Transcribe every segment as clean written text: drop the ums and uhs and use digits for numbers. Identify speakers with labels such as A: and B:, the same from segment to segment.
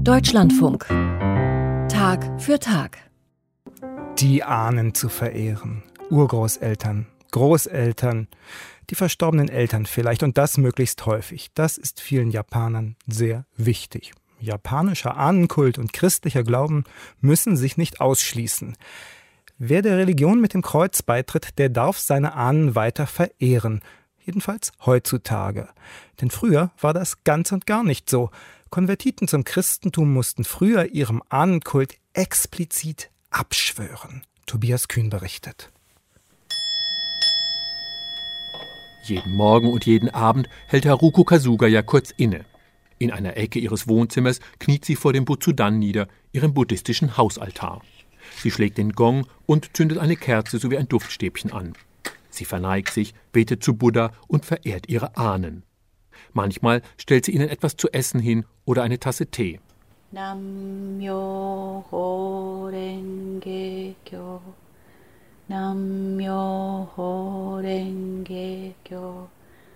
A: Deutschlandfunk. Tag für Tag.
B: Die Ahnen zu verehren. Urgroßeltern, Großeltern, die verstorbenen Eltern vielleicht und das möglichst häufig. Das ist vielen Japanern sehr wichtig. Japanischer Ahnenkult und christlicher Glauben müssen sich nicht ausschließen. Wer der Religion mit dem Kreuz beitritt, der darf seine Ahnen weiter verehren. Jedenfalls heutzutage. Denn früher war das ganz und gar nicht so. Konvertiten zum Christentum mussten früher ihrem Ahnenkult explizit abschwören. Tobias Kühn berichtet.
C: Jeden Morgen und jeden Abend hält Haruko Kasugaya kurz inne. In einer Ecke ihres Wohnzimmers kniet sie vor dem Butsudan nieder, ihrem buddhistischen Hausaltar. Sie schlägt den Gong und zündet eine Kerze sowie ein Duftstäbchen an. Sie verneigt sich, betet zu Buddha und verehrt ihre Ahnen. Manchmal stellt sie ihnen etwas zu essen hin oder eine Tasse Tee.
D: Nam-myoho Renge-kyo, Nam-myoho Renge-kyo,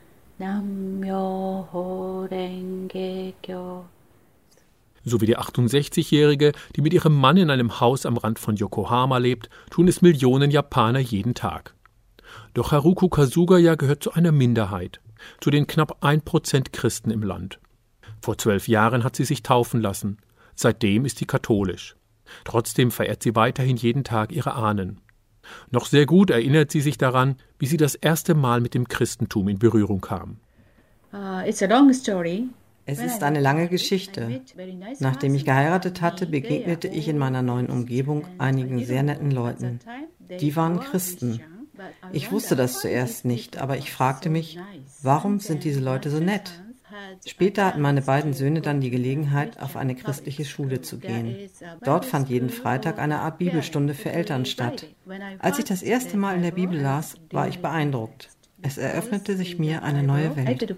D: Nam-myoho Renge-kyo.
C: So wie die 68-Jährige, die mit ihrem Mann in einem Haus am Rand von Yokohama lebt, tun es Millionen Japaner jeden Tag. Doch Haruko Kasugaya gehört zu einer Minderheit, zu den knapp 1% Christen im Land. Vor 12 Jahren hat sie sich taufen lassen. Seitdem ist sie katholisch. Trotzdem verehrt sie weiterhin jeden Tag ihre Ahnen. Noch sehr gut erinnert sie sich daran, wie sie das erste Mal mit dem Christentum in Berührung kam.
D: It's a long story.
E: Es ist eine lange Geschichte. Nachdem ich geheiratet hatte, begegnete ich in meiner neuen Umgebung einigen sehr netten Leuten. Die waren Christen. Ich wusste das zuerst nicht, aber ich fragte mich, warum sind diese Leute so nett? Später hatten meine beiden Söhne dann die Gelegenheit, auf eine christliche Schule zu gehen. Dort fand jeden Freitag eine Art Bibelstunde für Eltern statt. Als ich das erste Mal in der Bibel las, war ich beeindruckt. Es eröffnete sich mir eine neue Welt.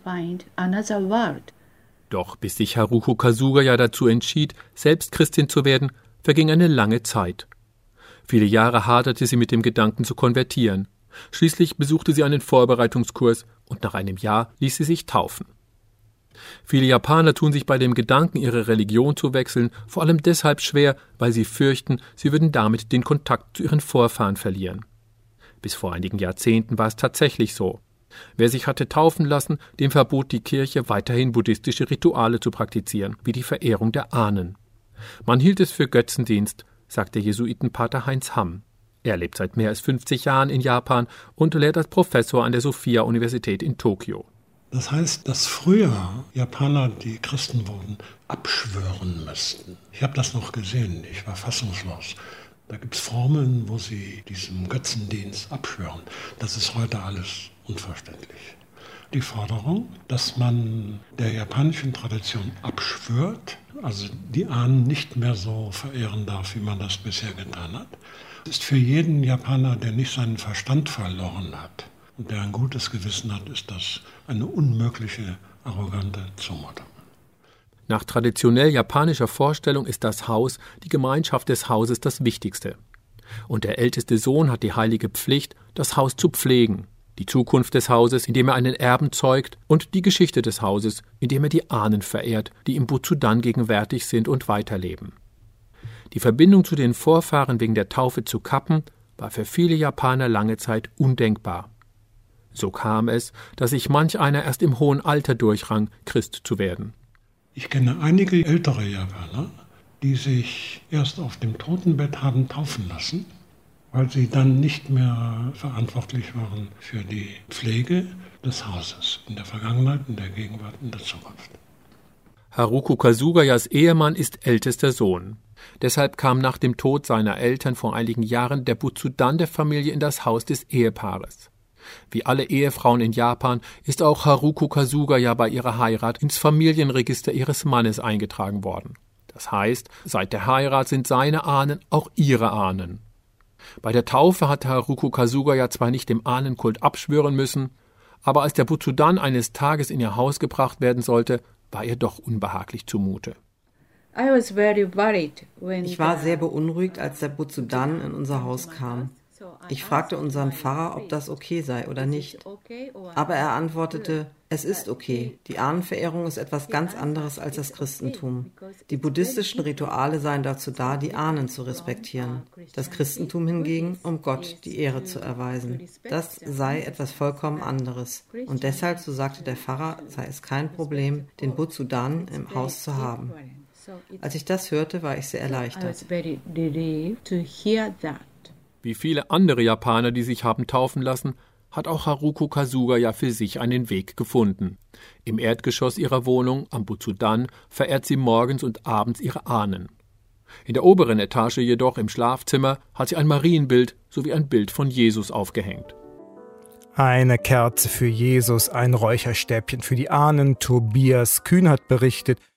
C: Doch bis sich Haruko Kasugaya dazu entschied, selbst Christin zu werden, verging eine lange Zeit. Viele Jahre haderte sie mit dem Gedanken zu konvertieren. Schließlich besuchte sie einen Vorbereitungskurs und nach einem Jahr ließ sie sich taufen. Viele Japaner tun sich bei dem Gedanken, ihre Religion zu wechseln, vor allem deshalb schwer, weil sie fürchten, sie würden damit den Kontakt zu ihren Vorfahren verlieren. Bis vor einigen Jahrzehnten war es tatsächlich so. Wer sich hatte taufen lassen, dem verbot die Kirche weiterhin buddhistische Rituale zu praktizieren, wie die Verehrung der Ahnen. Man hielt es für Götzendienst, sagt der Jesuitenpater Heinz Hamm. Er lebt seit mehr als 50 Jahren in Japan und lehrt als Professor an der Sophia-Universität in Tokio.
F: Das heißt, dass früher Japaner, die Christen wurden, abschwören müssten. Ich habe das noch gesehen, ich war fassungslos. Da gibt es Formeln, wo sie diesem Götzendienst abschwören. Das ist heute alles unverständlich. Die Forderung, dass man der japanischen Tradition abschwört, also die Ahnen nicht mehr so verehren darf, wie man das bisher getan hat, ist für jeden Japaner, der nicht seinen Verstand verloren hat und der ein gutes Gewissen hat, ist das eine unmögliche, arrogante Zumutung.
C: Nach traditionell japanischer Vorstellung ist das Haus, die Gemeinschaft des Hauses, das Wichtigste. Und der älteste Sohn hat die heilige Pflicht, das Haus zu pflegen, die Zukunft des Hauses, indem er einen Erben zeugt, und die Geschichte des Hauses, indem er die Ahnen verehrt, die im Butsudan gegenwärtig sind und weiterleben. Die Verbindung zu den Vorfahren wegen der Taufe zu kappen, war für viele Japaner lange Zeit undenkbar. So kam es, dass sich manch einer erst im hohen Alter durchrang, Christ zu werden.
F: Ich kenne einige ältere Japaner, die sich erst auf dem Totenbett haben taufen lassen, weil sie dann nicht mehr verantwortlich waren für die Pflege des Hauses in der Vergangenheit, in der Gegenwart, in der Zukunft.
C: Haruko Kasugayas Ehemann ist ältester Sohn. Deshalb kam nach dem Tod seiner Eltern vor einigen Jahren der Butsudan der Familie in das Haus des Ehepaares. Wie alle Ehefrauen in Japan ist auch Haruko Kasugaya bei ihrer Heirat ins Familienregister ihres Mannes eingetragen worden. Das heißt, seit der Heirat sind seine Ahnen auch ihre Ahnen. Bei der Taufe hatte Haruko Kasugaya zwar nicht dem Ahnenkult abschwören müssen, aber als der Butsudan eines Tages in ihr Haus gebracht werden sollte, war ihr doch unbehaglich zumute.
E: Ich war sehr beunruhigt, als der Butsudan in unser Haus kam. Ich fragte unseren Pfarrer, ob das okay sei oder nicht. Aber er antwortete, Es ist okay. Die Ahnenverehrung ist etwas ganz anderes als das Christentum. Die buddhistischen Rituale seien dazu da, die Ahnen zu respektieren. Das Christentum hingegen, um Gott die Ehre zu erweisen. Das sei etwas vollkommen anderes. Und deshalb, so sagte der Pfarrer, sei es kein Problem, den Butsudan im Haus zu haben. Als ich das hörte, war ich sehr erleichtert.
C: Wie viele andere Japaner, die sich haben taufen lassen, hat auch Haruko Kasuga ja für sich einen Weg gefunden. Im Erdgeschoss ihrer Wohnung am Butsudan verehrt sie morgens und abends ihre Ahnen. In der oberen Etage jedoch, im Schlafzimmer, hat sie ein Marienbild sowie ein Bild von Jesus aufgehängt.
B: Eine Kerze für Jesus, ein Räucherstäbchen für die Ahnen. Tobias Kühn hat berichtet,